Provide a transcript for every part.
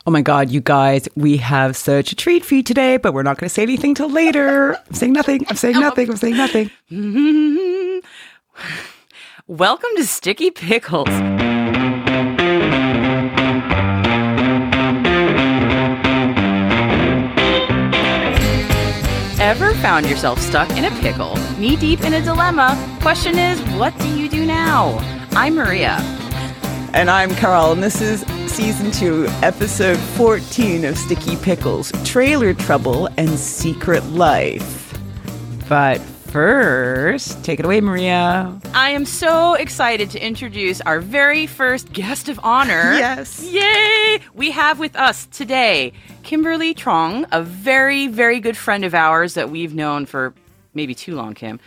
Oh my God, you guys, we have such a treat for you today, but we're not going to say anything till later. I'm saying nothing. Welcome to Sticky Pickles. Ever found yourself stuck in a pickle, knee-deep in a dilemma? Question is, what do you do now? I'm Maria. And I'm Carl, and this is Season 2, Episode 14 of Sticky Pickles, Trailer Trouble and Secret Life. But first, take it away, Maria. I am so excited to introduce our very first guest of honor. Yes. Yay! We have with us today Kimberly Trong, a very, very good friend of ours that we've known for maybe too long, Kim.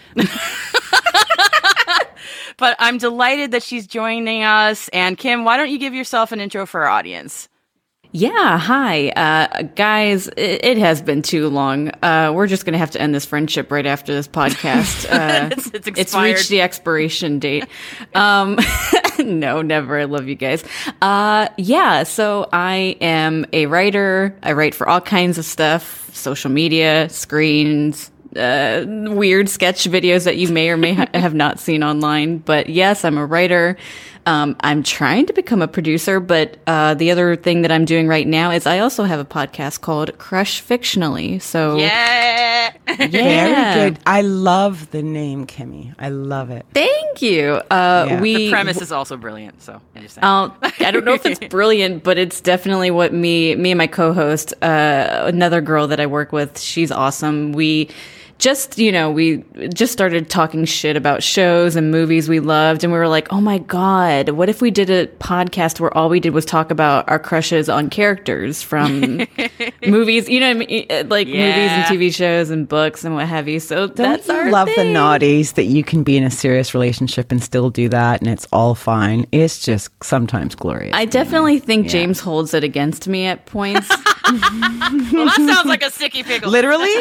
But I'm delighted that she's joining us. And Kim, why don't you give yourself an intro for our audience? Yeah, hi. Guys, it has been too long. We're just going to have to end this friendship right after this podcast. It's reached the expiration date. No, never. I love you guys. Yeah, so I am a writer. I write for all kinds of stuff, social media, screens, weird sketch videos that you may or may have not seen online. But yes, I'm a writer. I'm trying to become a producer, but the other thing that I'm doing right now is I also have a podcast called Crush Fictionally. So yeah. Very good. I love the name, Kimmy. I love it. Thank you. The premise is also brilliant. So I don't know if it's brilliant, but it's definitely what me and my co-host, another girl that I work with, she's awesome. We just started talking shit about shows and movies we loved, and we were like, oh my God, what if we did a podcast where all we did was talk about our crushes on characters from movies, you know what I mean? Like movies and TV shows and books and what have you. So that's our love thing. The naughties that you can be in a serious relationship and still do that, and it's all fine. It's just sometimes glorious. I definitely think James holds it against me at points. Well, that sounds like a sticky pickle. Literally?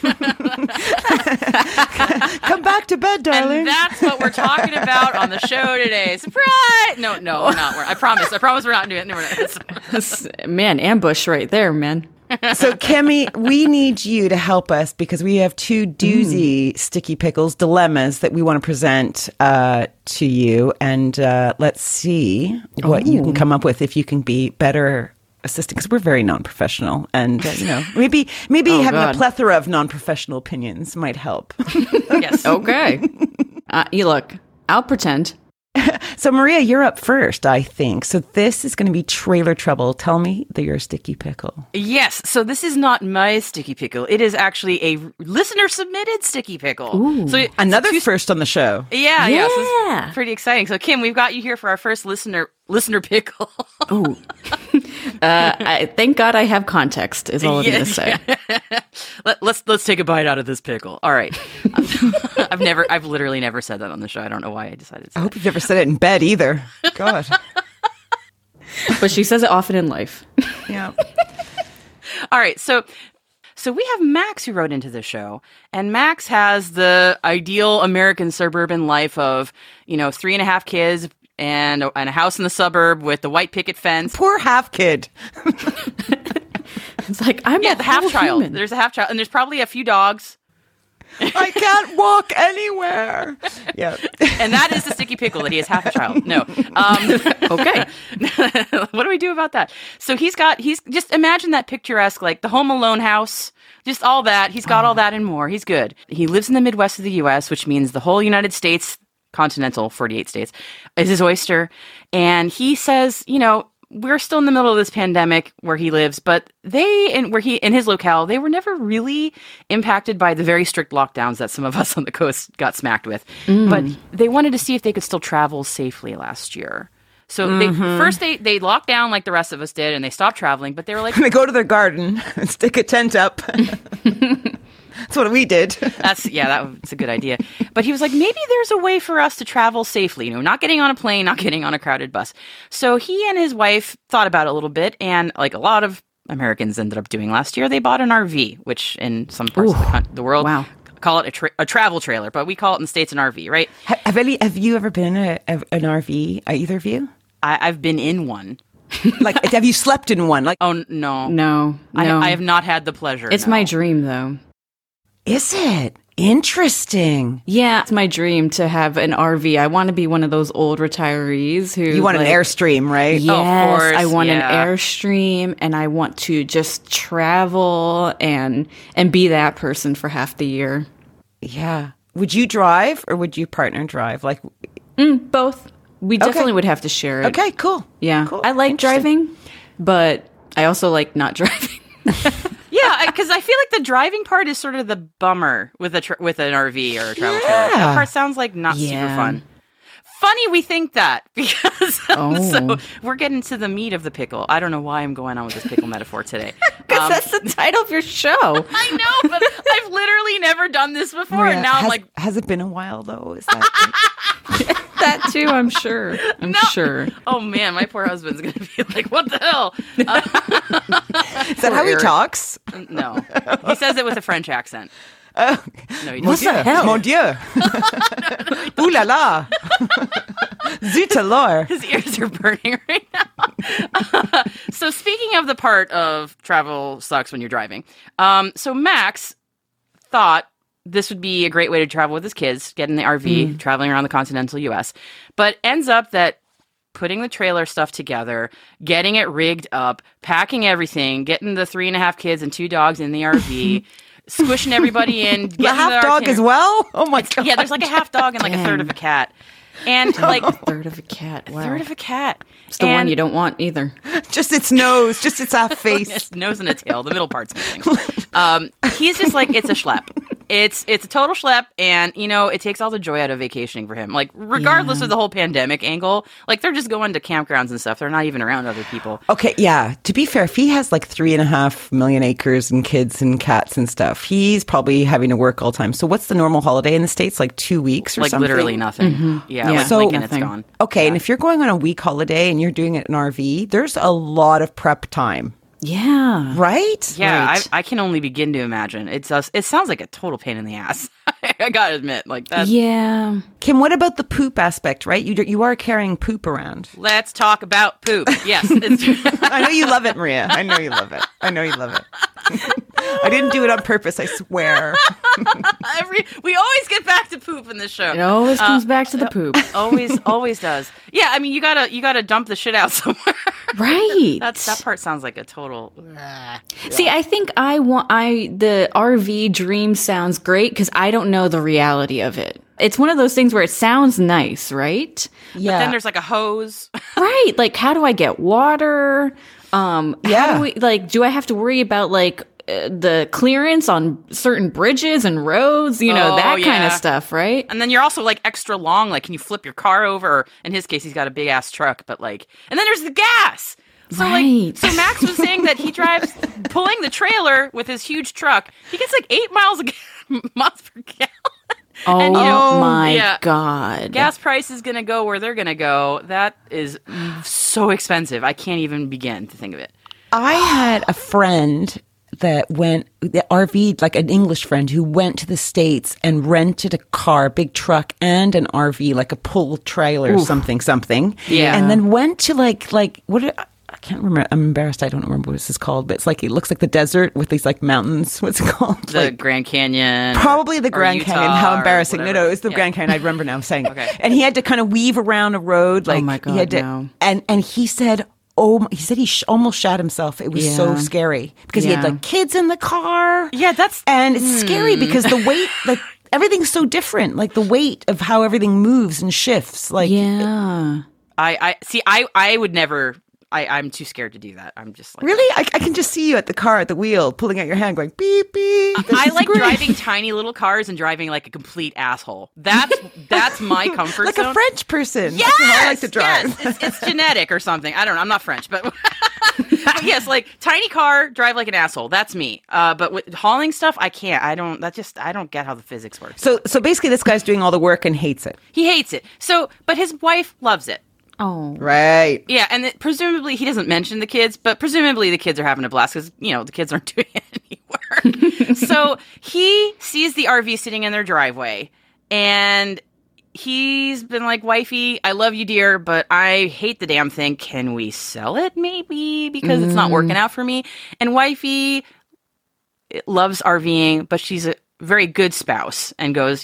Come back to bed, darling. And that's what we're talking about on the show today. Surprise! No, we're not. I promise we're not doing it. No, we're not. Man, ambush right there, man. So, Kimmy, we need you to help us because we have two doozy sticky pickles dilemmas that we want to present to you. And let's see what you can come up with, if you can be better assistant, because we're very non-professional, and maybe having a plethora of non-professional opinions might help. Yes. Okay. You look, I'll pretend. So Maria, you're up first, I think. So this is going to be Trailer Trouble. Tell me that you're a sticky pickle. Yes. So this is not my sticky pickle. It is actually a listener-submitted sticky pickle. Ooh. So Another first on the show. Yeah. So it's pretty exciting. So Kim, we've got you here for our first listener pickle. Ooh. Thank God I have context, is all I'm going to say. Let's take a bite out of this pickle. All right. I've literally never said that on the show. I don't know why I decided to say I hope you've never said it in bed either. God. But she says it often in life. Yeah. All right. So we have Max who wrote into the show, and Max has the ideal American suburban life of, 3.5 kids, and a house in the suburb with the white picket fence. Poor half kid. It's like, I'm the half child. There's a half child, and there's probably a few dogs. I can't walk anywhere. Yeah. And that is the sticky pickle, that he has half a child. No. Okay. What do we do about that? So he's just imagine that picturesque, like the Home Alone house, just all that. He's got all that and more. He's good. He lives in the Midwest of the U.S., which means the whole United States, continental 48 states, is his oyster. And he says, we're still in the middle of this pandemic where he lives, but in his locale, they were never really impacted by the very strict lockdowns that some of us on the coast got smacked with. But they wanted to see if they could still travel safely last year. So they locked down like the rest of us did, and they stopped traveling, but they were like... They go to their garden and stick a tent up. That's what we did. That's a good idea. But he was like, maybe there's a way for us to travel safely, not getting on a plane, not getting on a crowded bus. So he and his wife thought about it a little bit, and like a lot of Americans ended up doing last year, they bought an RV, which in some parts of the world call it a travel trailer, but we call it in the States an RV, right? Have you ever been in an RV, either of you? I've been in one. Like, have you slept in one? Like, Oh, no. No. I have not had the pleasure. It's no. my dream, though. is it? Interesting. Yeah, it's my dream to have an RV. I want to be one of those old retirees who You want an Airstream, right? Yes, of course, I want an yeah. Airstream, and I want to just travel and be that person for half the year. Yeah. Would you drive or would you partner drive? Like, Both. We definitely would have to share it. okay, cool. Yeah. Cool. I like Interesting. driving, but I also like not driving. Yeah, because I feel like the driving part is sort of the bummer with with an RV or a travel trailer. Yeah. That part sounds like not super Yeah. fun. Funny we think that because so Oh. we're getting to the meat of the pickle. I don't know why I'm going on with this pickle metaphor today. Because that's the title of your show. I know, but I've literally never done this before, Maria, and now I'm has, like, has it been a while though? Is that That too, I'm sure. I'm sure. oh man, my poor husband's gonna be like, what the hell? is that how he Eric. talks? No, he says it with a French accent. No, he Mon doesn't. Dieu, hell? Mon Dieu. Ooh la la. Zut alors. His ears are burning right now. So speaking of the part of travel sucks when you're driving, so Max thought this would be a great way to travel with his kids, get in the RV, traveling around the continental U.S., but ends up that putting the trailer stuff together, getting it rigged up, packing everything, getting the 3.5 kids and 2 dogs in the RV, squishing everybody in, The getting half dog as well? Oh my god. Yeah, there's like a half dog and like a third of a cat. And like Third of a cat. Wow. third of a cat. It's the one you don't want either. Just its nose, just its half face. Its nose and a tail. The middle part's missing. He's just like, it's a schlep. It's a total schlep, and it takes all the joy out of vacationing for him. Like, regardless of the whole pandemic angle, like they're just going to campgrounds and stuff. They're not even around other people. Okay, yeah. To be fair, if he has like 3.5 million acres and kids and cats and stuff, he's probably having to work all the time. So what's the normal holiday in the States? Like 2 weeks or Like something? literally nothing. Yeah, Yeah. like So- blink and it's Nothing. gone. Okay, and if you're going on a week holiday and you're doing it in an RV, there's a lot of prep time, Yeah. right? Yeah, Right. I can only begin to imagine. It sounds like a total pain in the ass. I gotta admit, like that. Yeah. Kim, what about the poop aspect, right? You are carrying poop around. Let's talk about poop. Yes, it's I know you love it, Maria. I know you love it. I know you love it. I didn't do it on purpose, I swear. we always get back to poop in this show. It always comes back to the poop. Always does. Yeah, I mean, you gotta dump the shit out somewhere. Right. That part sounds like a total. See, I think the RV dream sounds great because I don't know the reality of it. It's one of those things where it sounds nice, right? Yeah. But then there's like a hose. Right. Like, how do I get water? How do I have to worry about the clearance on certain bridges and roads? That kind of stuff, right? And then you're also like extra long. Like, can you flip your car over? Or in his case, he's got a big ass truck. But and then there's the gas. So Right. so Max was saying that he drives pulling the trailer with his huge truck. He gets like 8 miles per gallon. Oh, And, my yeah. God. Gas price is going to go where they're going to go. That is so expensive. I can't even begin to think of it. I had a friend that went, the RV, like an English friend who went to the States and rented a car, big truck, and an RV, like a pull trailer, something. Yeah. And then went to I can't remember. I'm embarrassed. I don't remember what this is called, but it's like, it looks like the desert with these like mountains. What's it called? The Grand Canyon. Probably the or Grand Utah Canyon. How or embarrassing. whatever. No, it's the Yeah. Grand Canyon. I remember now saying. Okay. And he had to kind of weave around a road. Like, my he had God, to, no. and he said, he almost shat himself. It was so Yeah. scary because he had Yeah. like kids in the car. Yeah, that's... And it's scary because the weight, like everything's so different. Like the weight of how everything moves and shifts. Like, Yeah. I would never... I'm too scared to do that. I'm just like... really? I can just see you at the car at the wheel, pulling out your hand going, beep, beep. This I is like great. driving tiny little cars and driving like a complete asshole. That's my comfort like zone. a French person. Yes, That's how I like to drive. Yes, it's genetic or something. I don't know. I'm not French, but yes, like tiny car, drive like an asshole. That's me. But with hauling stuff, I can't. I don't get how the physics works. So basically, this guy's doing all the work and hates it. He hates it. But his wife loves it. Oh. Right. Yeah, and presumably he doesn't mention the kids, but presumably the kids are having a blast because the kids aren't doing any work. So he sees the RV sitting in their driveway, and he's been like, wifey, I love you, dear, but I hate the damn thing. Can we sell it maybe? Because it's not working out for me. And wifey loves RVing, but she's a very good spouse and goes,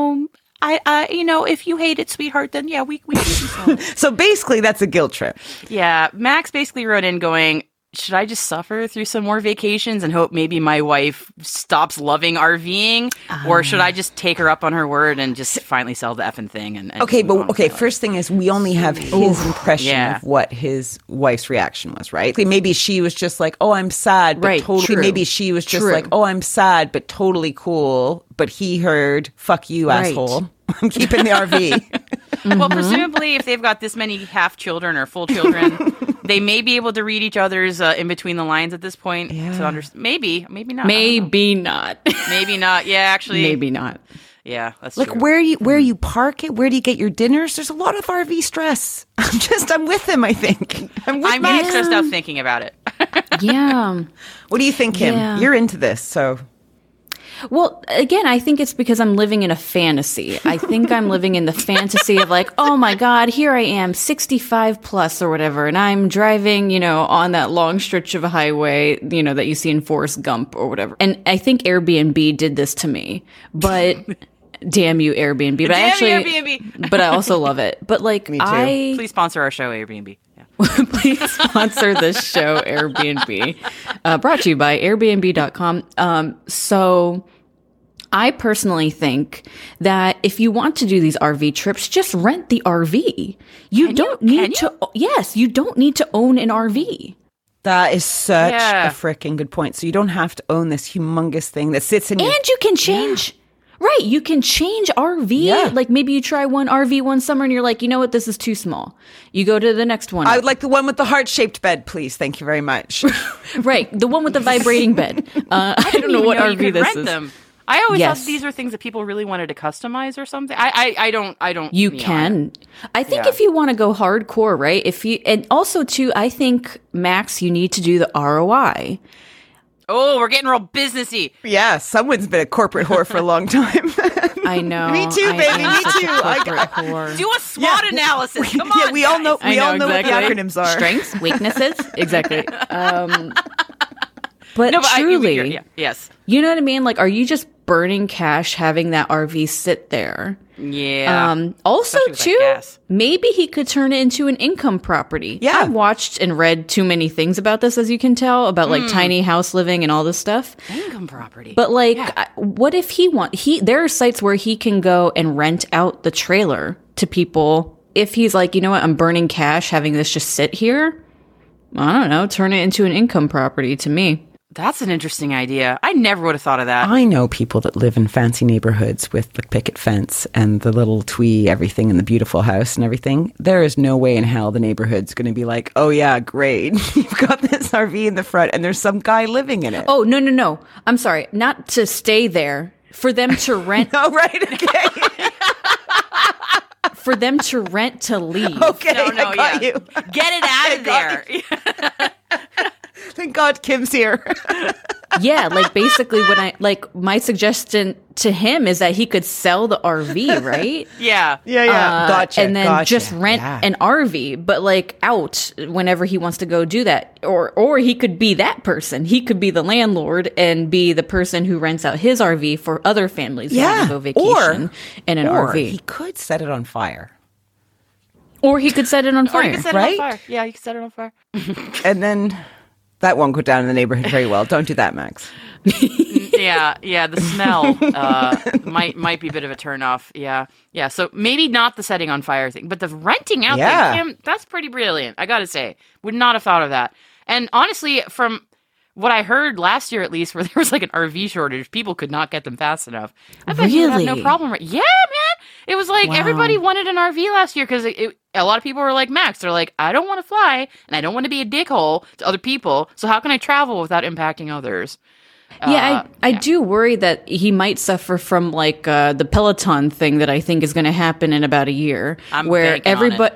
I if you hate it, sweetheart, then yeah, we can sell it. So basically that's a guilt trip. Yeah. Max basically wrote in going, should I just suffer through some more vacations and hope maybe my wife stops loving RVing? Or should I just take her up on her word and just finally sell the effing thing? And first thing is we only have his impression of what his wife's reaction was, right? Maybe she was just like, oh, I'm sad, but totally. True. Maybe she was just like, oh, I'm sad, but totally cool. But he heard, fuck you, asshole. I'm keeping the RV. Well, presumably if they've got this many half children or full children, they may be able to read each other's in between the lines at this point. Yeah. To understand. Maybe not. Maybe not. Maybe not. Yeah, actually. Maybe not. Yeah, that's true. Like where you park it, where do you get your dinners? There's a lot of RV stress. I'm with him, I think. I'm getting stressed out thinking about it. Yeah. What do you think, Kim? Yeah. You're into this, so... Well, again, I think it's because I'm living in a fantasy. I think I'm living in the fantasy of like, oh my God, here I am, 65 plus or whatever, and I'm driving, on that long stretch of a highway, that you see in Forrest Gump or whatever. And I think Airbnb did this to me, but damn you, Airbnb. But Airbnb. But I also love it. But like, me too. Please sponsor our show, Airbnb. Please sponsor this show, Airbnb. Brought to you by Airbnb.com. So I personally think that if you want to do these RV trips, just rent the RV. You don't need to own an RV. That is such a freaking good point. So you don't have to own this humongous thing that sits in your... And you can change... Yeah. Right, you can change RV. Yeah. Like maybe you try one RV one summer and you're like, you know what, this is too small. You go to the next one. I would like the one with the heart-shaped bed, please. Thank you very much. Right, the one with the vibrating bed. I don't know what RV this is. Them. I always thought these were things that people really wanted to customize or something. I don't. You can. I think if you want to go hardcore, right? And also too, I think Max, you need to do the ROI. Oh, we're getting real businessy. Yeah, someone's been a corporate whore for a long time. I know. Me too, baby. Me too. Do a SWOT analysis. Come on. Yeah, we all know. We all know what the acronyms are. Strengths, weaknesses, exactly. But truly, yes. You know what I mean? Like, are you just burning cash having that RV sit there? Yeah. Also, too, maybe he could turn it into an income property. Yeah. I've watched and read too many things about this, as you can tell, about like tiny house living and all this stuff. Income property. But like, what if there are sites where he can go and rent out the trailer to people. If he's like, you know what, I'm burning cash having this just sit here. I don't know, turn it into an income property to me. That's an interesting idea. I never would have thought of that. I know people that live in fancy neighborhoods with the picket fence and the little twee everything and the beautiful house and everything. There is no way in hell the neighborhood's going to be like, oh yeah, great. You've got this RV in the front and there's some guy living in it. Oh, no. I'm sorry. Not to stay there. For them to rent. Oh, right. Okay. For them to rent to leave. Okay, I got you. Get it out of there. Thank God Kim's here. Yeah, like basically my suggestion to him is that he could sell the RV, right? Yeah. Gotcha. And then just rent an RV, but like out whenever he wants to go do that. Or he could be that person. He could be the landlord and be the person who rents out his RV for other families who want to go vacation in an RV. He could set it on fire. Or he could set it on fire, right? Yeah, he could set it on fire. And then that won't go down in the neighborhood very well. Don't do that, Max. Yeah. The smell might be a bit of a turnoff. Yeah. So maybe not the setting on fire thing, but the renting out thing, Kim, that's pretty brilliant. I got to say, would not have thought of that. And honestly, from what I heard last year, at least, where there was like an RV shortage, people could not get them fast enough. I bet you would have no problem. Yeah, man. It was like everybody wanted an RV last year because a lot of people were like Max. They're like, I don't want to fly and I don't want to be a dickhole to other people. So how can I travel without impacting others? I do worry that he might suffer from like the Peloton thing that I think is going to happen in about a year, where everybody,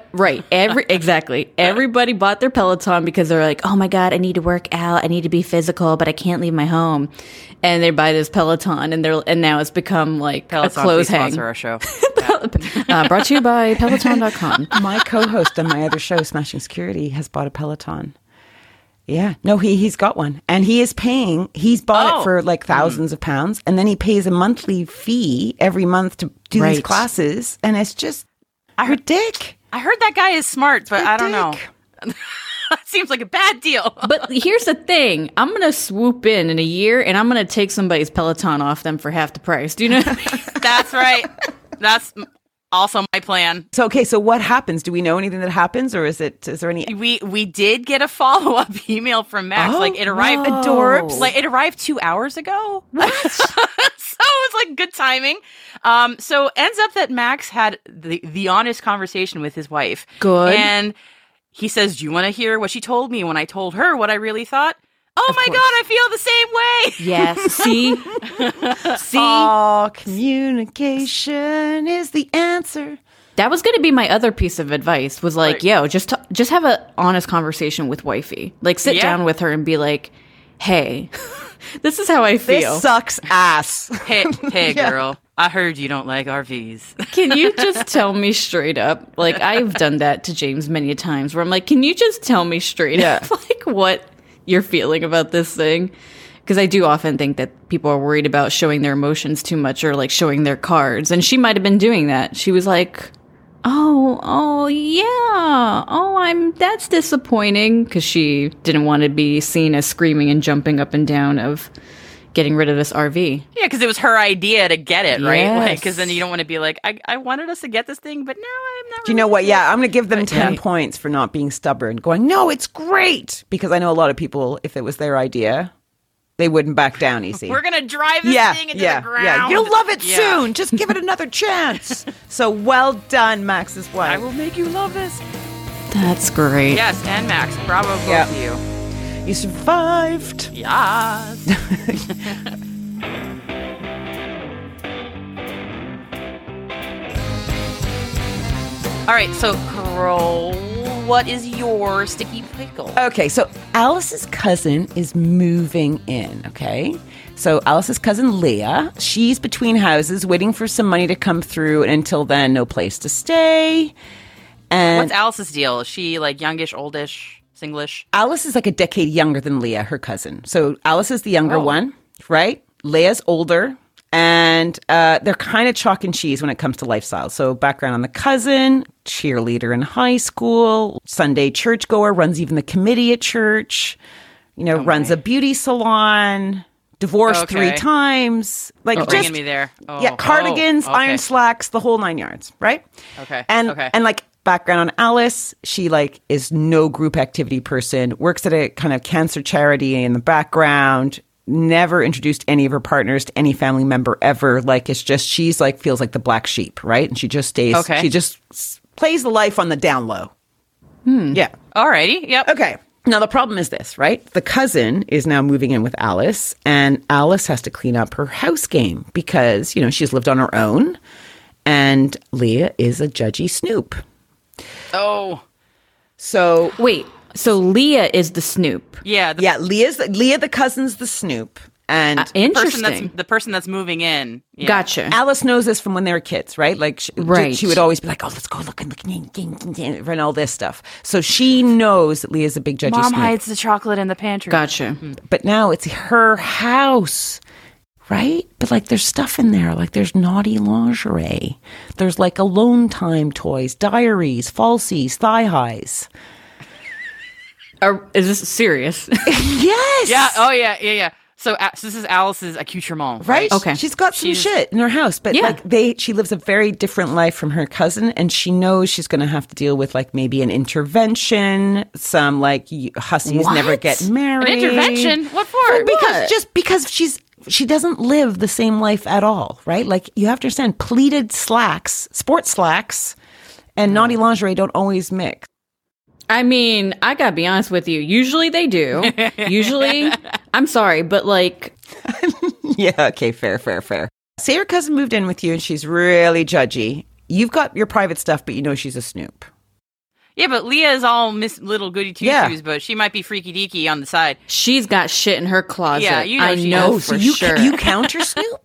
everybody bought their Peloton because they're like, oh my God, I need to work out, I need to be physical, but I can't leave my home, and they buy this Peloton, and now it's become like Peloton, a clothes please hang. sponsor our show. Brought to you by Peloton.com. My co-host on my other show, Smashing Security, has bought a Peloton. Yeah. No, he's got one. And he is paying, he's bought it for like thousands of pounds. And then he pays a monthly fee every month to do these classes. And it's just, I heard that guy is smart, but I don't know. That seems like a bad deal. But here's the thing. I'm going to swoop in a year and I'm going to take somebody's Peloton off them for half the price. Do you know what I mean? That's right. That's also my plan. So, okay, so what happens? Do we know anything that happens, or is there any? We did get a follow-up email from Max. Like it arrived. Adorbs. Like it arrived 2 hours ago. What? So it's like good timing. So ends up that Max had the honest conversation with his wife. Good. And he says, "Do you want to hear what she told me when I told her what I really thought?" Oh my God, I feel the same way. Yes. See? Oh, communication is the answer. That was going to be my other piece of advice was like, yo, just have an honest conversation with wifey. Like sit down with her and be like, hey, this is how I feel. This sucks ass. Hey girl, I heard you don't like RVs. Can you just tell me straight up? Like I've done that to James many times where I'm like, can you just tell me straight up like what you're feeling about this thing? Because I do often think that people are worried about showing their emotions too much or like showing their cards. And she might have been doing that. She was like, oh yeah, that's disappointing, because she didn't want to be seen as screaming and jumping up and down of getting rid of this RV. Yeah, because it was her idea to get it, right? Yes. Like, because then you don't want to be like, I wanted us to get this thing, but now I'm not. Do you know what? Yeah, I'm going to give them 10 points for not being stubborn, going, no, it's great. Because I know a lot of people, if it was their idea, they wouldn't back down easy. We're going to drive this thing into the ground. Yeah. You'll love it soon. Just give it another chance. So well done, Max's wife. I will make you love this. That's great. Yes, and Max, bravo both of you. You survived. Yes. All right, so Carol, what is your sticky pickle? Okay, so Alice's cousin is moving in, okay? So Alice's cousin Leah, she's between houses waiting for some money to come through, and until then, no place to stay. And what's Alice's deal? Is she like youngish, oldish, singlish? Alice is like a decade younger than Leah, her cousin. So Alice is the younger one, right? Leah's older. And they're kind of chalk and cheese when it comes to lifestyle. So background on the cousin, cheerleader in high school, Sunday churchgoer, runs even the committee at church, runs a beauty salon, divorced 3 times. Like just bringing me there. Cardigans, iron slacks, the whole 9 yards, right? Okay. And like background on Alice, she like is no group activity person, works at a kind of cancer charity in the background. Never introduced any of her partners to any family member ever. Like, it's just, she's like, feels like the black sheep, right? And she just stays, she just plays the life on the down low. Yeah. Alrighty. Yep. Okay. Now, the problem is this, right? The cousin is now moving in with Alice, and Alice has to clean up her house game because, she's lived on her own, and Leah is a judgy snoop. Oh. So. Wait. So Leah is the snoop. Yeah. Leah the cousin's the snoop. And interesting. The person that's moving in. Yeah. Gotcha. Alice knows this from when they were kids, right? Like, she would always be like, "Oh, let's go look and all this stuff." So she knows that Leah's a big judgy Mom snoop. hides the chocolate in the pantry. Gotcha. But now it's her house, right? But like, there's stuff in there. Like, there's naughty lingerie. There's like alone time toys, diaries, falsies, thigh highs. Is this serious? Yes. Yeah. Oh, yeah. So this is Alice's accoutrement, right? Okay. She's got some shit in her house, but she lives a very different life from her cousin, and she knows she's going to have to deal with like maybe an intervention, some like hussies never get married. An intervention? What for? Because she doesn't live the same life at all, right? Like, you have to understand, pleated slacks, sports slacks, and naughty lingerie don't always mix. I mean, I gotta be honest with you. Usually they do. Usually, I'm sorry, but like... Yeah, okay, fair. Say your cousin moved in with you and she's really judgy. You've got your private stuff, but you know she's a snoop. Yeah, but Leah is all Miss Little Goody Two-Shoes, but she might be freaky deaky on the side. She's got shit in her closet. Yeah, I know for sure. You counter Snoop?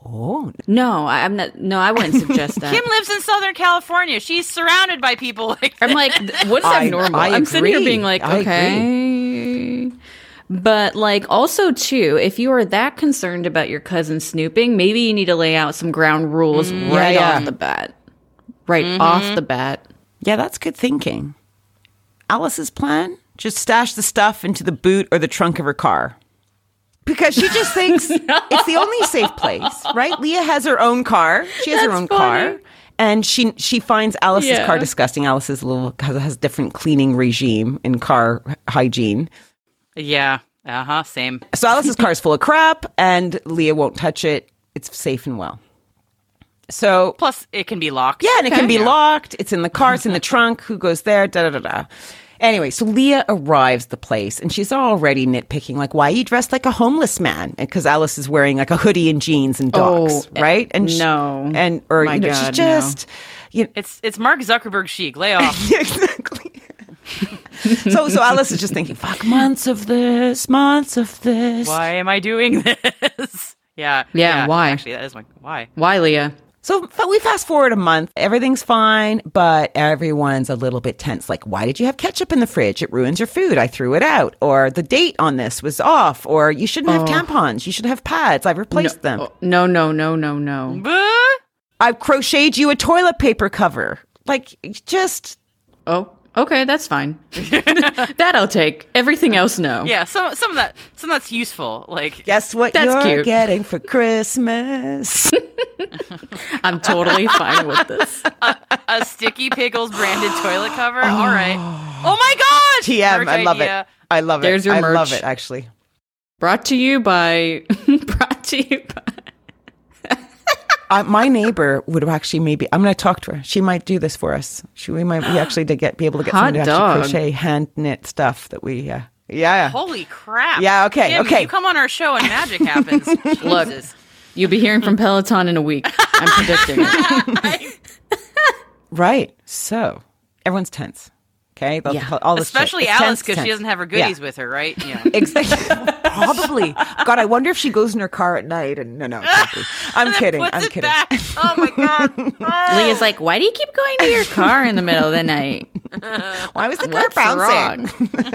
Oh. No, I'm not. No, I wouldn't suggest that. Kim lives in Southern California. She's surrounded by people like that. I'm like, what's that normal? I'm sitting here being like, I okay. But like also too, if you are that concerned about your cousin snooping, maybe you need to lay out some ground rules right off the bat. Right off the bat. Yeah, that's good thinking. Alice's plan? Just stash the stuff into the boot or the trunk of her car. Because she just thinks it's the only safe place, right? Leah has her own car. She has her own car. And she finds Alice's car disgusting. Alice is has different cleaning regime in car hygiene. Yeah. Same. So Alice's car is full of crap, and Leah won't touch it. It's safe and well. So plus, it can be locked. Yeah, and it can be locked. It's in the car. It's in the trunk. Who goes there? Da da da da. Anyway, so Leah arrives at the place, and she's already nitpicking, like, why are you dressed like a homeless man? Because Alice is wearing like a hoodie and jeans and docs, right? And she's just, you know, it's Mark Zuckerberg chic. Lay off. Yeah, exactly. So Alice is just thinking, fuck, months of this. Why am I doing this? Yeah. Why? Actually, that is my why. Why, Leah? So we fast forward a month. Everything's fine, but everyone's a little bit tense. Like, why did you have ketchup in the fridge? It ruins your food. I threw it out. Or the date on this was off. Or you shouldn't have tampons. You should have pads. I've replaced them. No. I've crocheted you a toilet paper cover. Like, just... Oh, okay, that's fine. That I'll take. Everything else, no. Yeah, some of that's useful. Like, guess what that's you're cute. getting for Christmas? I'm totally fine with this. A Sticky Pickles branded toilet cover. All right. Oh my God! TM, Merch I love idea. it. I love it. There's your I merch. love it, actually. Brought to you by. My neighbor would actually maybe. I'm going to talk to her. She might do this for us. We might be actually be able to get someone to actually crochet hand knit stuff that we. Yeah. Holy crap! Yeah. Okay. Kim, okay. You come on our show and magic happens. Look, you'll be hearing from Peloton in a week. I'm predicting it. Right. So everyone's tense. Okay. All this especially shit. Alice because she doesn't have her goodies with her, right? Yeah. Exactly. Probably. God, I wonder if she goes in her car at night and no. I'm kidding. I'm kidding. Back. Oh my God. Oh. Leah's like, why do you keep going to your car in the middle of the night? Why was the car bouncing?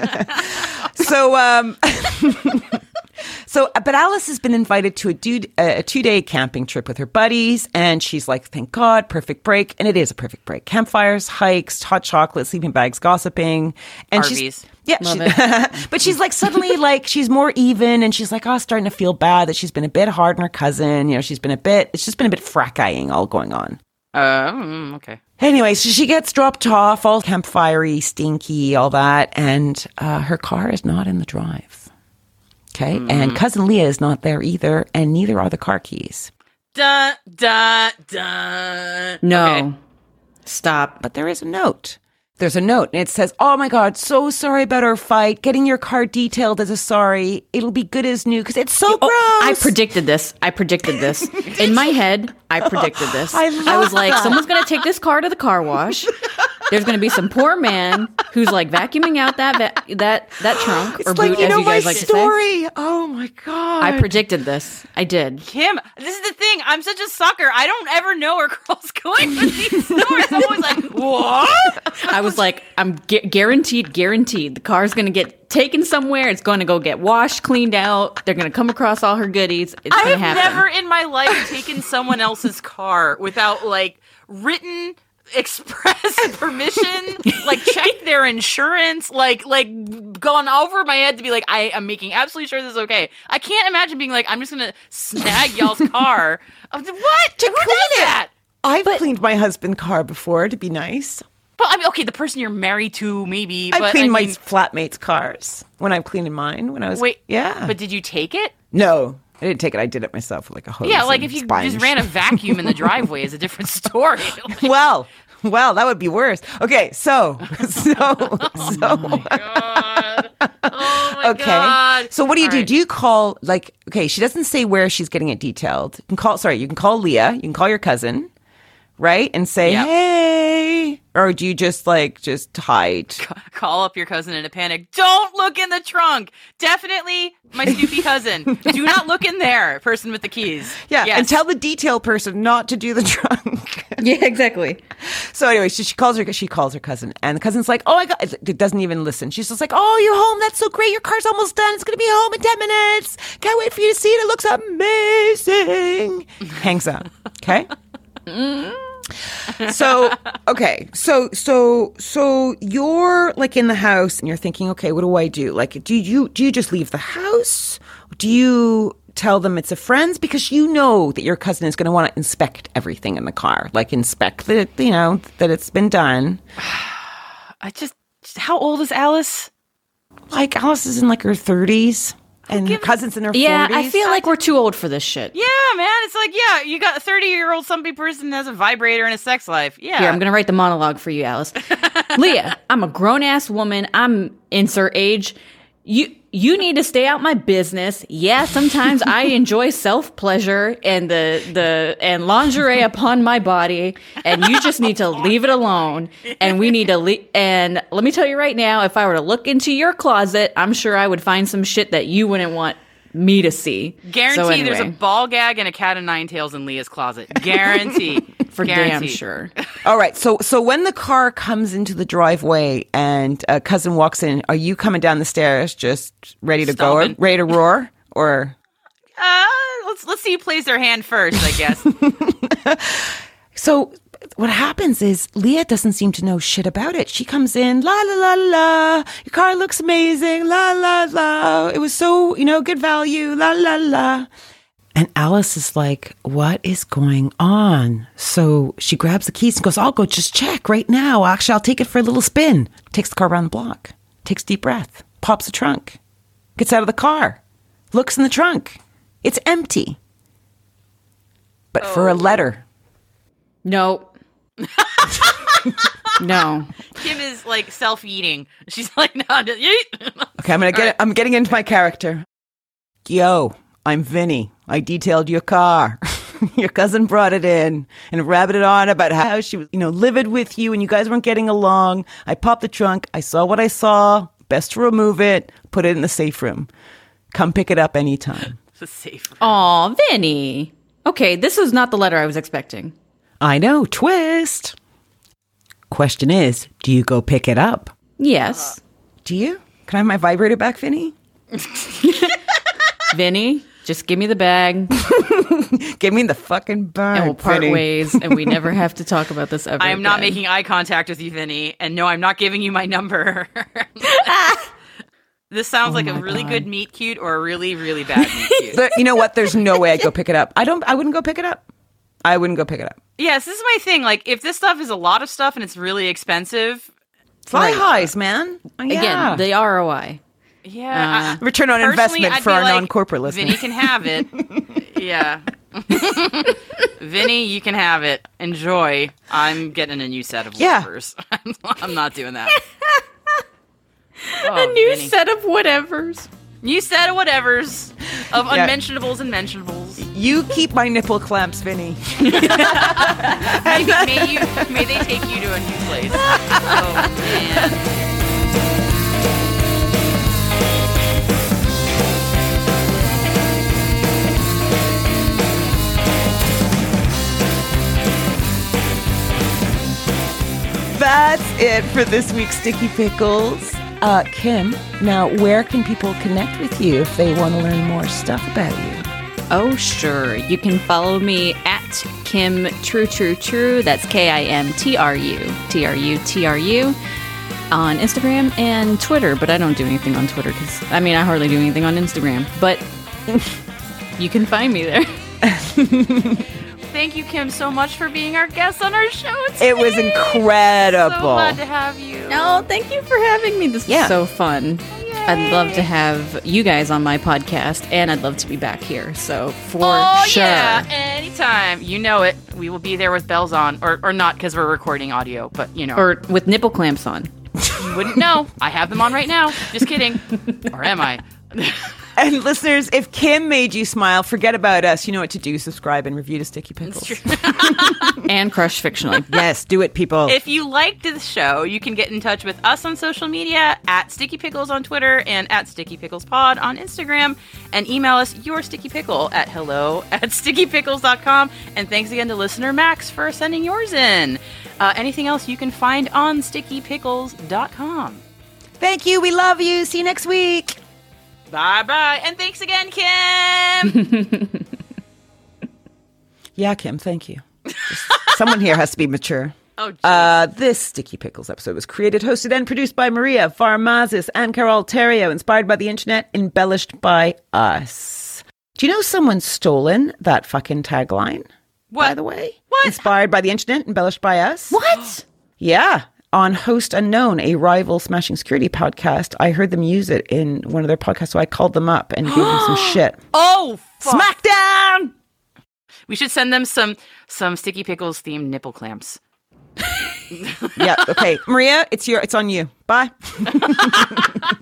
But Alice has been invited to a 2-day camping trip with her buddies, and she's like, thank God, perfect break. And it is a perfect break. Campfires, hikes, hot chocolate, sleeping bags, gossiping. And RVs. But she's like suddenly like she's more even, and she's like, starting to feel bad that she's been a bit hard on her cousin. You know, it's just been a bit frackaying all going on. Okay. Anyway, so she gets dropped off, all campfire-y, stinky, all that, and her car is not in the drive. Okay, and cousin Leah is not there either, and neither are the car keys. Dun. No. Okay. Stop. But there is a note. There's a note, and it says, oh my God, so sorry about our fight. Getting your car detailed as a sorry. It'll be good as new, because it's so gross. I predicted this. In my head, I predicted this. I was like, someone's going to take this car to the car wash. There's going to be some poor man who's like vacuuming out that trunk it's or like, boot, as you guys like to say. Oh my God. I predicted this. I did. Kim, this is the thing. I'm such a sucker. I don't ever know where girls going with these stories. I'm always like, what? I was like, I'm guaranteed. The car's going to get taken somewhere. It's going to go get washed, cleaned out. They're going to come across all her goodies. It's going to happen. I have never in my life taken someone else's car without like written express permission, like check their insurance, like gone over my head to be like, I am making absolutely sure this is okay. I can't imagine being like, I'm just gonna snag y'all's car. What? To Who clean does it. that? I've cleaned my husband's car before to be nice. But I mean, okay, the person you're married to, maybe. I've cleaned my flatmates' cars when I've cleaned mine when I was. Yeah. But did you take it? No. I didn't take it. I did it myself with like a hose. Yeah, like if you just ran a vacuum in the driveway is a different story. Well, that would be worse. Okay, so. Oh my God. Oh my God. So what do you do? Do you call she doesn't say where she's getting it detailed. You can call Leah. You can call your cousin, right? And say, hey, Or do you just hide? Call up your cousin in a panic. Don't look in the trunk. Definitely my Snoopy cousin. Do not look in there. Person with the keys. Yeah, yes. and tell the detail person not to do the trunk. Yeah, exactly. So anyway, she calls her cousin, and the cousin's like, "Oh my God," it doesn't even listen. She's just like, "Oh, you're home. That's so great. Your car's almost done. It's going to be home in 10 minutes. Can't wait for you to see it. It looks amazing." Hangs up. Okay. So you're like in the house and you're thinking, okay, what do I do? Like, do you just leave the house? Do you tell them it's a friend's? Because you know that your cousin is going to want to inspect everything in the car, like inspect that, that it's been done. How old is Alice? Like, Alice is in like her 30s. And her cousin's in her 40s. Yeah, I feel like we're too old for this shit. Yeah, man. It's like, yeah, you got a 30-year-old somebody person that has a vibrator and a sex life. Yeah. Here, I'm going to write the monologue for you, Alice. Leah, I'm a grown-ass woman. I'm insert age. You need to stay out my business. Yeah, sometimes I enjoy self-pleasure and and lingerie upon my body, and you just need to leave it alone. And we need to and let me tell you right now, if I were to look into your closet, I'm sure I would find some shit that you wouldn't want me to see. Guarantee there's a ball gag and a cat of nine tails in Leah's closet. Guarantee. For damn sure. All right. So when the car comes into the driveway and a cousin walks in, are you coming down the stairs just ready to go, ready to roar? Or let's see who plays their hand first, I guess. So what happens is Leah doesn't seem to know shit about it. She comes in, la, la, la, la. Your car looks amazing, la, la, la. It was so, good value, la, la, la. And Alice is like, what is going on? So she grabs the keys and goes, I'll go just check right now. Actually, I'll take it for a little spin. Takes the car around the block, takes a deep breath, pops the trunk, gets out of the car, looks in the trunk. It's empty. But for a letter. No. No. Kim is like self-eating. She's like, no, just Okay, I'm getting into my character. Yo, I'm Vinny. I detailed your car. Your cousin brought it in and rabbited on about how she was, livid with you and you guys weren't getting along. I popped the trunk. I saw what I saw. Best to remove it. Put it in the safe room. Come pick it up anytime. It's a safe room. Aw, Vinny. Okay, this was not the letter I was expecting. I know. Twist. Question is, do you go pick it up? Yes. Do you? Can I have my vibrator back, Vinny? Vinny, just give me the bag. Give me the fucking bag. And we'll part ways, and we never have to talk about this ever I am not again. making eye contact with you, Vinny. And no, I'm not giving you my number. This sounds like a really good meet cute or a really, really bad meet cute. But you know what? There's no way I'd go pick it up. I wouldn't go pick it up. I wouldn't go pick it up. Yes, this is my thing. Like, if this stuff is a lot of stuff and it's really expensive. Fly highs, man. Yeah. Again, the ROI. Yeah. Return on investment for our non-corporate listeners. Vinny can have it. Yeah. Vinny, you can have it. Enjoy. I'm getting a new set of whatever's. I'm not doing that. A new set of whatevers. New set of whatevers. Of unmentionables and mentionables. You keep my nipple clamps, Vinny. May they take you to a new place. Oh, man. That's it for this week's Sticky Pickles. Kim, now where can people connect with you if they want to learn more stuff about you? Oh, sure. You can follow me at Kim True True True. That's KIMTRU on Instagram and Twitter. But I don't do anything on Twitter because, I hardly do anything on Instagram. But you can find me there. Thank you, Kim, so much for being our guest on our show today. It was incredible. So glad to have you. No, thank you for having me. This was so fun. Yay. I'd love to have you guys on my podcast, and I'd love to be back here. So, for sure. Yeah, anytime. You know it. We will be there with bells on. Or not, because we're recording audio, but Or with nipple clamps on. You wouldn't know. I have them on right now. Just kidding. Or am I? And listeners, if Kim made you smile, forget about us. You know what to do. Subscribe and review to Sticky Pickles. And crush fictionally. Yes, do it, people. If you liked the show, you can get in touch with us on social media at Sticky Pickles on Twitter and at Sticky Pickles Pod on Instagram, and email us your Sticky Pickle at hello@stickypickles.com. And thanks again to listener Max for sending yours in. Anything else you can find on stickypickles.com. Thank you. We love you. See you next week. Bye-bye. And thanks again, Kim. Yeah, Kim, thank you. Someone here has to be mature. Oh, this Sticky Pickles episode was created, hosted, and produced by Maria Farmazis and Carol Terrio, inspired by the internet, embellished by us. Do you know someone's stolen that fucking tagline? What? By the way? What? Inspired by the internet, embellished by us? What? Yeah. On Host Unknown, a rival Smashing Security podcast, I heard them use it in one of their podcasts, so I called them up and gave them some shit. Oh, fuck. Smackdown! We should send them some Sticky Pickles themed nipple clamps. Yeah, okay. Maria, it's on you. Bye.